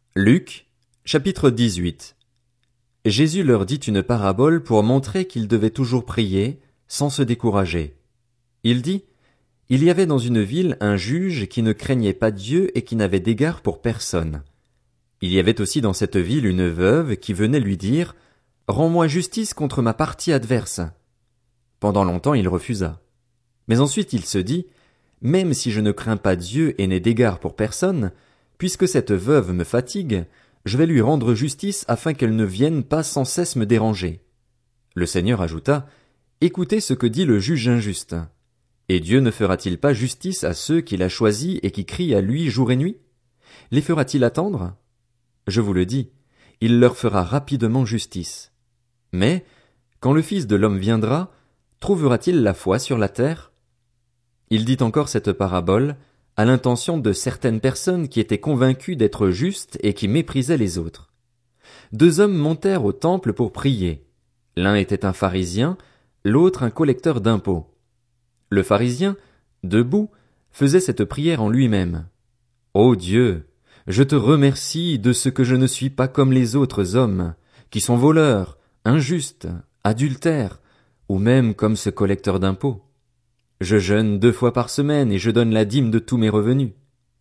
Luc, chapitre 18. Jésus leur dit une parabole pour montrer qu'ils devaient toujours prier, sans se décourager. Il dit, il y avait dans une ville un juge qui ne craignait pas Dieu et qui n'avait d'égard pour personne. Il y avait aussi dans cette ville une veuve qui venait lui dire, rends-moi justice contre ma partie adverse. Pendant longtemps il refusa. Mais ensuite il se dit, même si je ne crains pas Dieu et n'ai d'égard pour personne, puisque cette veuve me fatigue, je vais lui rendre justice afin qu'elle ne vienne pas sans cesse me déranger. Le Seigneur ajouta, écoutez ce que dit le juge injuste. Et Dieu ne fera-t-il pas justice à ceux qu'il a choisis et qui crient à lui jour et nuit? Les fera-t-il attendre? Je vous le dis, il leur fera rapidement justice. Mais, quand le Fils de l'homme viendra, trouvera-t-il la foi sur la terre? Il dit encore cette parabole à l'intention de certaines personnes qui étaient convaincues d'être justes et qui méprisaient les autres. Deux hommes montèrent au temple pour prier. L'un était un pharisien, l'autre un collecteur d'impôts. Le pharisien, debout, faisait cette prière en lui-même. Ô Dieu, je te remercie de ce que je ne suis pas comme les autres hommes, qui sont voleurs, injustes, adultères, ou même comme ce collecteur d'impôts. Je jeûne 2 fois par semaine et je donne la dîme de tous mes revenus.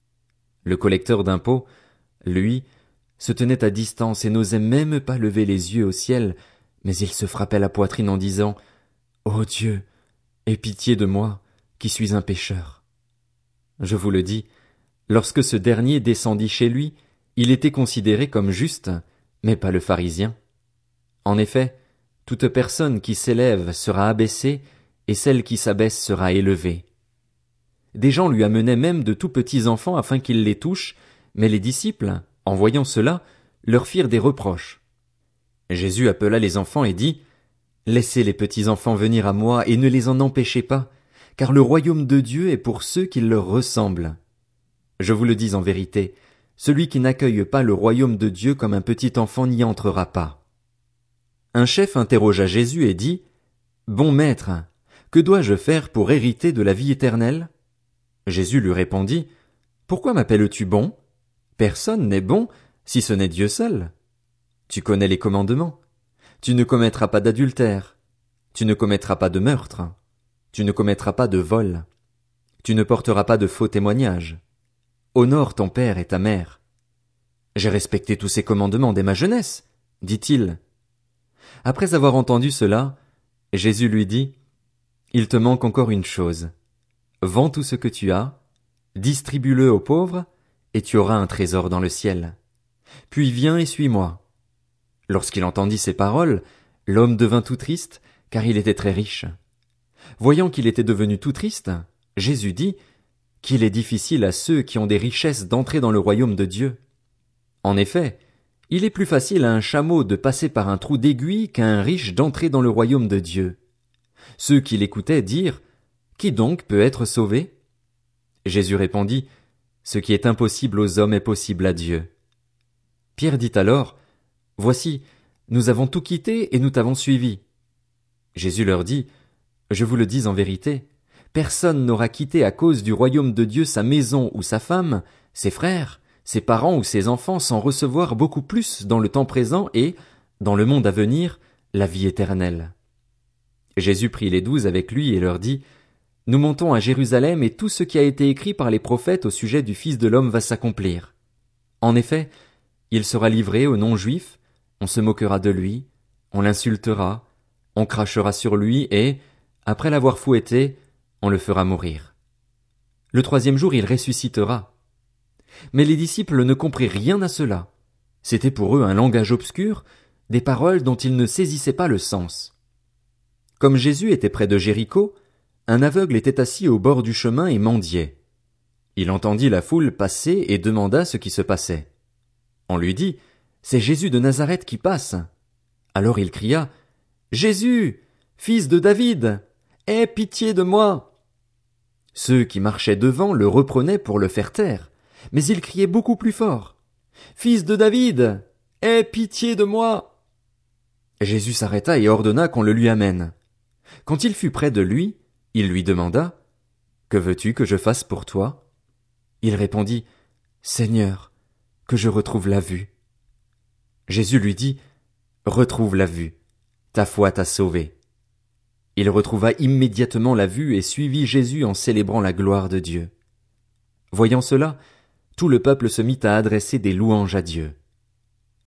Le collecteur d'impôts, lui, se tenait à distance et n'osait même pas lever les yeux au ciel, mais il se frappait la poitrine en disant, Ô Dieu, aie pitié de moi, qui suis un pécheur. Je vous le dis, lorsque ce dernier descendit chez lui, il était considéré comme juste, mais pas le pharisien. En effet, toute personne qui s'élève sera abaissée, et celle qui s'abaisse sera élevée. Des gens lui amenaient même de tout petits enfants afin qu'ils les touchent, mais les disciples, en voyant cela, leur firent des reproches. Jésus appela les enfants et dit, Laissez les petits enfants venir à moi et ne les en empêchez pas, car le royaume de Dieu est pour ceux qui leur ressemblent. Je vous le dis en vérité, celui qui n'accueille pas le royaume de Dieu comme un petit enfant n'y entrera pas. Un chef interrogea Jésus et dit, Bon maître, que dois-je faire pour hériter de la vie éternelle? Jésus lui répondit, Pourquoi m'appelles-tu bon? Personne n'est bon, si ce n'est Dieu seul. Tu connais les commandements. Tu ne commettras pas d'adultère. Tu ne commettras pas de meurtre. Tu ne commettras pas de vol. Tu ne porteras pas de faux témoignages. Honore ton père et ta mère. J'ai respecté tous ces commandements dès ma jeunesse, dit-il. Après avoir entendu cela, Jésus lui dit, Il te manque encore une chose. Vends tout ce que tu as, distribue-le aux pauvres, et tu auras un trésor dans le ciel. Puis viens et suis-moi. Lorsqu'il entendit ces paroles, l'homme devint tout triste, car il était très riche. Voyant qu'il était devenu tout triste, Jésus dit, qu'il est difficile à ceux qui ont des richesses d'entrer dans le royaume de Dieu. En effet, il est plus facile à un chameau de passer par un trou d'aiguille qu'à un riche d'entrer dans le royaume de Dieu. Ceux qui l'écoutaient dirent, Qui donc peut être sauvé? Jésus répondit, Ce qui est impossible aux hommes est possible à Dieu. Pierre dit alors, Voici, nous avons tout quitté et nous t'avons suivi. Jésus leur dit, Je vous le dis en vérité, personne n'aura quitté à cause du royaume de Dieu sa maison ou sa femme, ses frères, ses parents ou ses enfants sans recevoir beaucoup plus dans le temps présent et, dans le monde à venir, la vie éternelle. Jésus prit les 12 avec lui et leur dit, Nous montons à Jérusalem et tout ce qui a été écrit par les prophètes au sujet du Fils de l'homme va s'accomplir. En effet, il sera livré aux non-juifs, on se moquera de lui, on l'insultera, on crachera sur lui et, après l'avoir fouetté, on le fera mourir. Le 3e jour il ressuscitera. Mais les disciples ne comprirent rien à cela. C'était pour eux un langage obscur, des paroles dont ils ne saisissaient pas le sens. Comme Jésus était près de Jéricho, un aveugle était assis au bord du chemin et mendiait. Il entendit la foule passer et demanda ce qui se passait. On lui dit, C'est Jésus de Nazareth qui passe. Alors il cria, Jésus, fils de David, aie pitié de moi. Ceux qui marchaient devant le reprenaient pour le faire taire, mais il criait beaucoup plus fort, Fils de David, aie pitié de moi. Jésus s'arrêta et ordonna qu'on le lui amène. Quand il fut près de lui, il lui demanda, Que veux-tu que je fasse pour toi? Il répondit, Seigneur, que je retrouve la vue. Jésus lui dit, retrouve la vue. Ta foi t'a sauvé. Il retrouva immédiatement la vue et suivit Jésus en célébrant la gloire de Dieu. Voyant cela, tout le peuple se mit à adresser des louanges à Dieu.